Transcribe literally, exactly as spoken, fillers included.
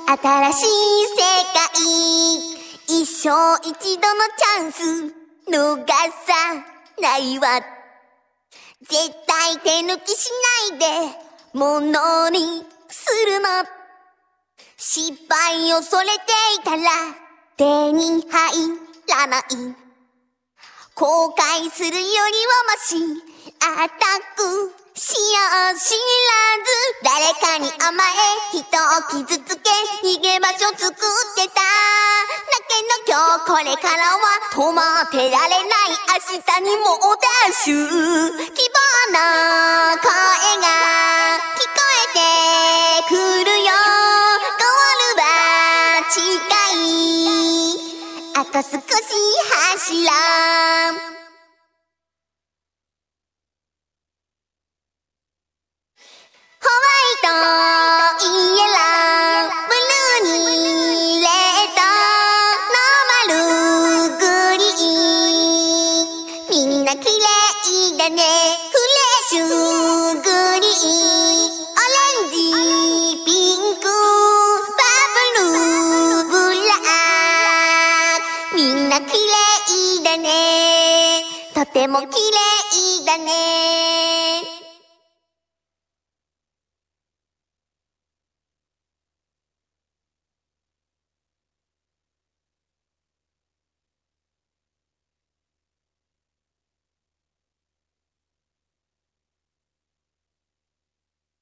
新しい世界、一生一度のチャンス逃さないわ。絶対手抜きしないでものにするの。失敗を恐れていたら手に入らない。後悔するよりはましアタックしよう知らず、誰かに甘え人を傷つけ逃げ場所作ってただけど、今日これからは止まってられない。明日にもうダッシュ、希望の声が聞こえてくるよ。ゴールは近い、あと少し走らん。ホワイト、イエロー、ブルーにレッド、ノーマル、グリーン。みんな綺麗だね、フレッシュ、グリーン。オレンジ、ピンク、パープル、ブラック。みんな綺麗だね、とても綺麗だね。